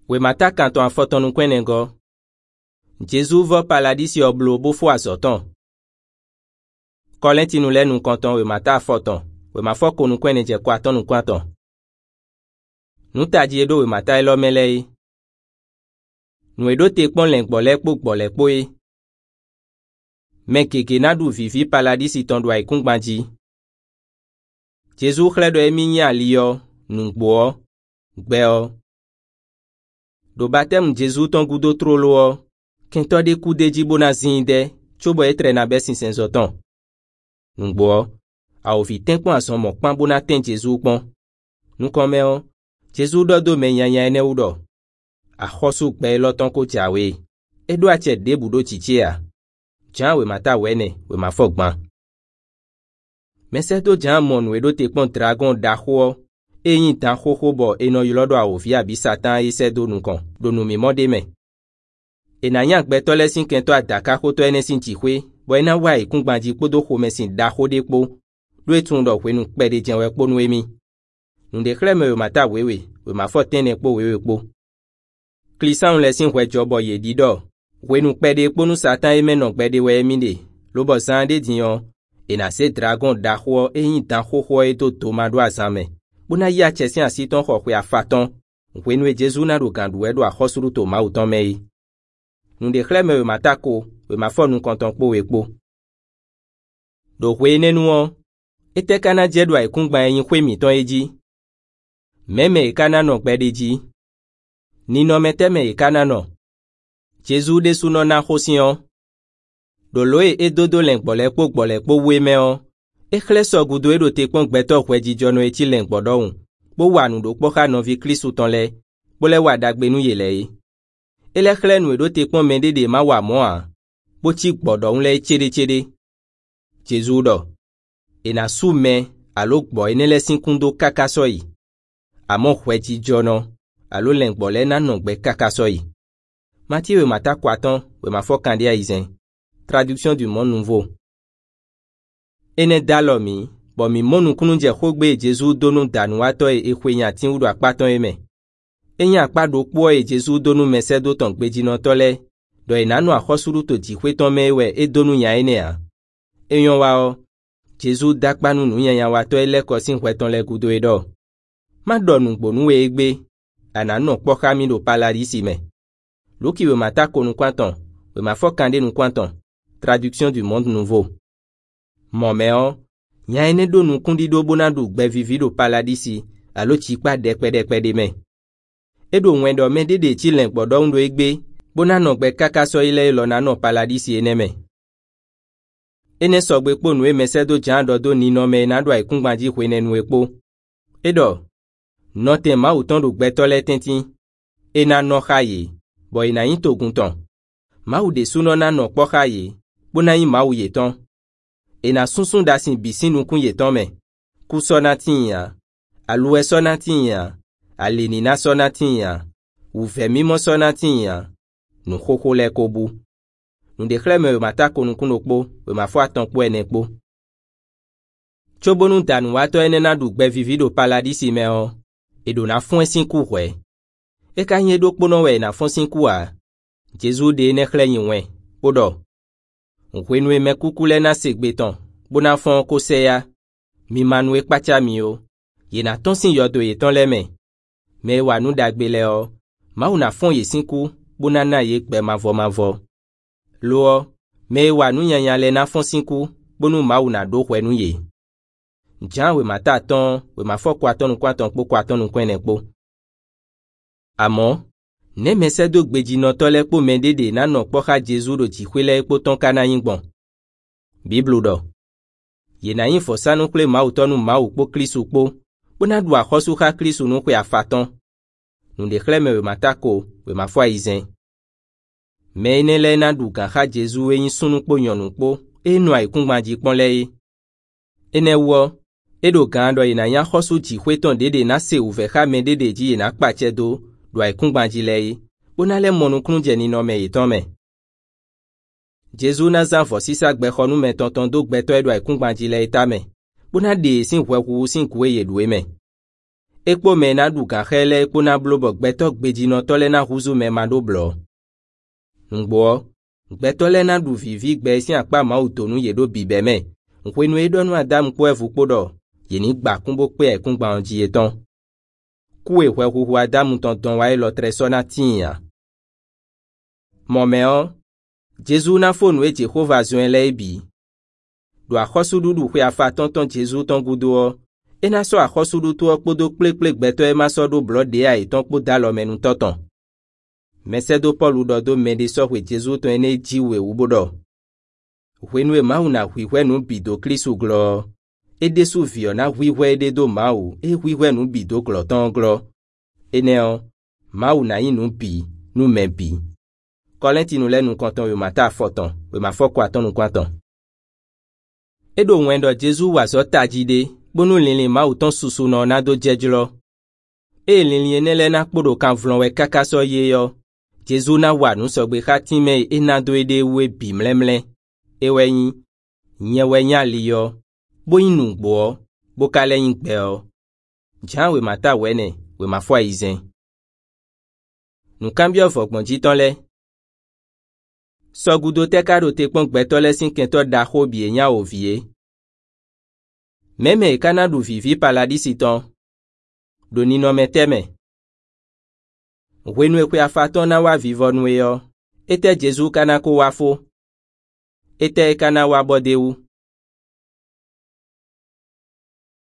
We mata kanton a foton nou kwen go. Jésus va paladisi oblo bo fo asoton. Kolenti nou le nou kanton we mata a foton. We ma foko nou kwen je kwaton nou kwanton. Nou taji edo we mata elo melei. Nou edo te kpon lenk bolek po e. Men keke nadu vivi paladisi ton dwa ikungbanji. Jésus khledo eminya liyo, nungbo, gbeo. Do batem Jésus ton gudo trolo, kento de kude jibona zinde, chobo etre na besin senzoton. Nungbo, a ofi tenpon a son mokpan bona ten Jésus pon. Nou komeo, Jésus do menyanya ene udo. A khosu kbe loton ko tiawe. Edo a chet de budo chichia. Jan we mata wene, we ma fogban. Meseto jan mon we do te pon dragon daho, e yin tan ho bo eno yulodo a ofi abi satan e se do nukon, do nu mi mode me. E na yank betole sin kento a daka koto ene sin chihwe, bo ena wa ikungbanji podo ho mesin daho de po, do etun do we nu pede jen we po nu emi. Nu de kleme we mata we ma fo tene po we po. Klisan lesin we jobo ye dido. We nou pede po nou satan e men nou pede we eminde. Lobo sande diyon, e na se dragon da ho e yin tan ho e to tomado asame. Bona ya chesi asiton ho kwe a faton. We nou e Jesu na do gandu we do a khosuru to ma uton mei. Nou de kleme we matako, we ma fon nou konton po we po. Do we ne nou ete kana jedwa e kungba yin kwe mi ton eji. Meme e kana no pede ji. Ni no meteme e kana no. Jésus de suno na khosion. Do loe e dodo lenk bolek po we meo. E khle so gudo e do te pon gbeto kweji jono e ti lenk bodon. Bo wanu do poka no vi Kristu ton le. Bo le wadagbe nou yele. E le khle nou e do te pon mende de ma wa moa. Bo ti bodon le chede. Jésus do. E na sou me alok bo ene le sinkundo kakasoi. Amon kweji jono. Alo lenk bole na nongbe kakasoi. Matthieu we mata kwaton, we ma fok kandia izen. Traduction du monde nouveau. Ene dalomi, bo mi monu kununje khogbe Jésus donu danu ato e kwenya tin udo akpaton eme. Enya akpado po e Jésus donu mesedo ton gbeji no tole, do enanu akhosuru to jihwe ton mewe e donu nya ene a. Enyon wa Jésus dakpanu nu nya wa to eleko sin kweton le gudo edo. Ma donu gbonu we egbe, ananu poka mi do paladisi me. Loki we mata ko nou kwanton, we ma fok kande nou kwanton. Traduction du monde nouveau. Mon meo, nya ene do nou kundi do bonadu gbe vivi do paladisi, alo chikpa dekpede me. Edo wendo mende de ti lenk bodon do egbe, bonano gbe kakaso ile lo nano paladisi eneme. Ene sogbe po nou e mesedo jan do ni no me na do ikungbanji kwene nou epo. Edo, noten ma uton do gbe tole tentin, ena no khaye. Boy na yin togun ton. Ma ou de suno na no kpoka ye, bona yin ma ou ye ton. E na sunsun dasin bisin nou kun ye ton me. Ku sonatin ya, aluwe sonatin ya, alenina sonatin ya, ou femimo sonatin ya, nou koko le kobu. Nou dekleme we mata konou kunokpo, we ma fwa tankpo enekpo. Chobo nou danu wato ene na du gbe vivi do paladisi me o, e do na fwen sin kou kwe. E ka nye do kpono we na fonsin kuwa. Jésus de ne khle yin we. Podo. Nkwe nou e me kukule na sekbeton. Bona fon ko seya. Mi manwe kpacha mi yo. Ye na tonsin yodo ye ton leme. Me wa nou dagbe le o. Ma ou na fon ye sinku. Bona na ye kbe mavo. Lo o. Me wa nou nyanyan le na fonsin ku. Bonu ma ou na do kwe nou ye. Jan we mata ton. We ma fok kwa ton nou kwa ton nou kwen po. Amon, ne mesedo gbeji no tole po mendede na no poka Jésus do jikwele po ton kana yin gbon. Biblu do. Ye na yin fosa nou kle ma utonu ma u po Kristu po, bona dwa khosu ka Kristu nou kwe afaton. Nou de kleme we matako, we ma fwa izen. Me ene le na du kan ka Jésus e yin sunu po nyonu po, e no ay kungbanji pon le. Ene wo, edo gando ye na yan khosu jikwe ton dede na se uve ka mendede ji ye na kpache do, dwa ikungbanji le, bona le monu kunje ni no me yiton me. Jésus na zan fo sisa gbe khonu me tonton do gbe to dwa ikungbanji le itame. Bona de sin kweku sin kuwe ye duwe me. Ekpo me na du kanchele ekpo na blobo gbeto gbedino tole na huzu me mado blo. Ngbo, gbetole na du vivi gbe si akpa ma utonu yedo bibeme. Nkwenu edonu Adam kpo evu kpodo, yeni gba kumbo pe ekungba onji eton. Kue huhu Adam tonton wa elo tresona tinya. Momeo, Jesu na fonu e Jehova zuenle ebi. Do akhosudu hwe afa tonton Jesu ton gudo. Ena so akhosudu tu okpodo kple gbeto e masodo blode a eton kpo dalo menu tonton. Mesedo Paul udodo mede so hwe Jesu ton ene jiwe ubodo. Hwenwe mau na hwihwe nu bido Kristu glo. Edesu vio na hwihwe ededo mau, hwihwe nu bido glo ton glo. Eneo, mau na inu bi, nu mebi. Kolenti nu le nu konton we mata foton, we ma foko aton nu kwanton. Edo wendo Jesu wazo tajide, bonu linlin mau ton susu no nado jejlo. Linlin enele na kpodo kan vlon we kakaso ye yo. Jesu na wa nu sogbe khatime enado ede we bi mlemle. Ewenyi, nyewe nyali yo, bo inu gbo, bo kale yin gbe o. Jan we mata wene, we ma fwa izen. Nou kambyo fokbon jiton le. So gudo te kado te pon gbetole sin kento da hobi e nya ovie. Meme e kanadu vivi paladisiton. Do nino meteme. Wenu e kwe afaton na wa vivon we yo. Ete Jesu kanako wafo. Ete kana wa bodewu.